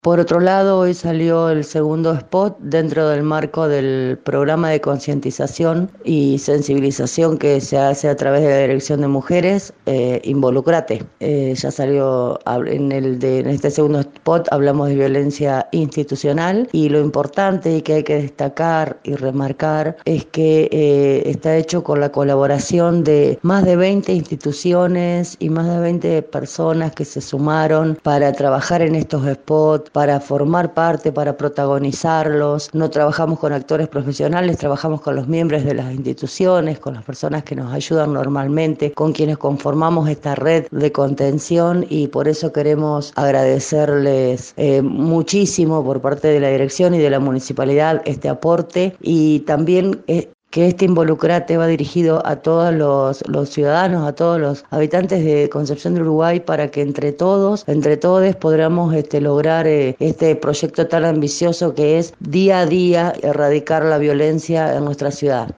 Por otro lado, hoy salió el segundo spot dentro del marco del programa de concientización y sensibilización que se hace a través de la Dirección de Mujeres, Involucrate. Ya salió en este segundo spot, hablamos de violencia institucional y lo importante y que hay que destacar y remarcar es que está hecho con la colaboración de más de 20 instituciones y más de 20 personas que se sumaron para trabajar en estos spots, para formar parte, para protagonizarlos. No trabajamos con actores profesionales, trabajamos con los miembros de las instituciones, con las personas que nos ayudan normalmente, con quienes conformamos esta red de contención, y por eso queremos agradecerles muchísimo por parte de la dirección y de la municipalidad este aporte, y también que este Involucrate va dirigido a todos los ciudadanos, a todos los habitantes de Concepción del Uruguay, para que entre todos, entre todes, podamos lograr este proyecto tan ambicioso que es día a día erradicar la violencia en nuestra ciudad.